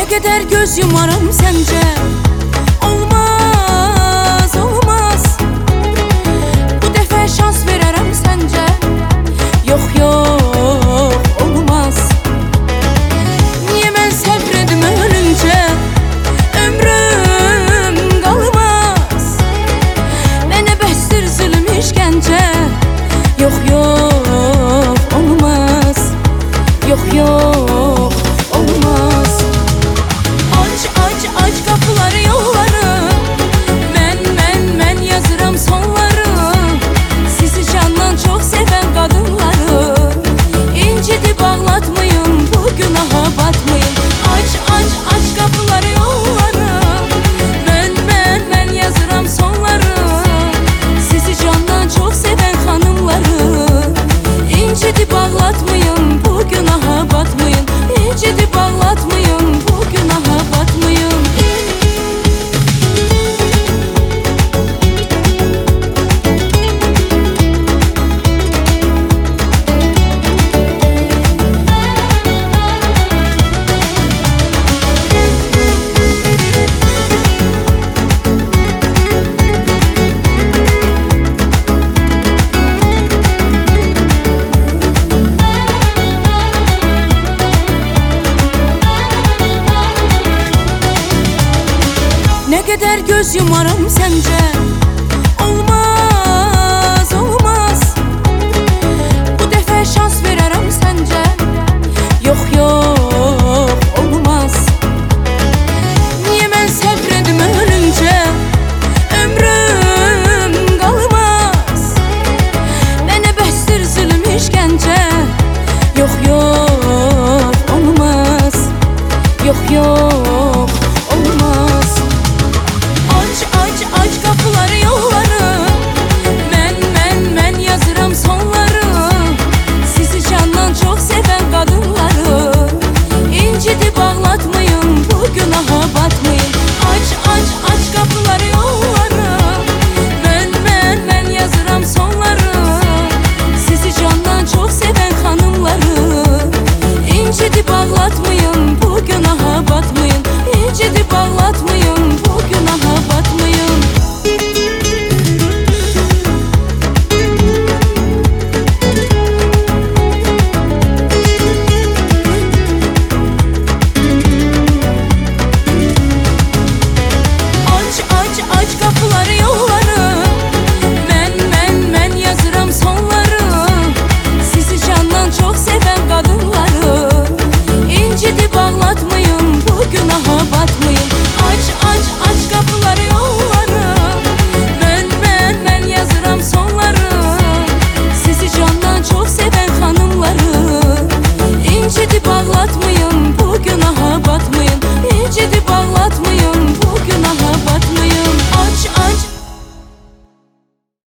Ne kadar göz yumarım sence? Olmaz, olmaz. Bu defa şans veririm sence? Yok yok, olmaz. Niye ben sabredim ölünce? Ömrüm kalmaz. Bana bestir zulüm işkence. Yok yok, olmaz. Yok yok, olmaz. Aç kapıları, yolları. Ben yazırım sonları. Sizi candan çok seven kadınları. İncitip ağlatmayın, bu günaha batmayın. Aç kapıları, yolları. Ben yazırım sonları. Sizi candan çok seven hanımları. İncitip ağlatmayın, bu günaha batmayın. İncitip ağlatmayın, bu günaha batmayın. Ne kadar göz yumarım sence? Olmaz, olmaz. Bu defa şans veririm sence? Yok yok, olmaz. Niye ben sabredim ölünce? Ömrüm kalmaz. Bana bestir zulüm işkence. Yok yok, olmaz. Yok yok, olmaz. Aç kapıları, yolları. Ben yazırım sonları. Sizi candan çok seven kadınları. İncitip ağlatmayın, bu günaha batmayın. Aç kapıları, yolları. Ben yazırım sonları. Sizi candan çok seven hanımları. İncitip ağlatmayın, bu günaha batmayın. İncitip ağlatmayın, bu günaha batmayın. Aç kapıları, yolları. Ben yazırım sonları. Sizi candan çok seven kadınları. İncitip ağlatmayın, bu günaha batmayın. Aç kapıları, yolları. Ben yazırım sonları. Sizi candan çok seven hanımları. İncitip ağlatmayın.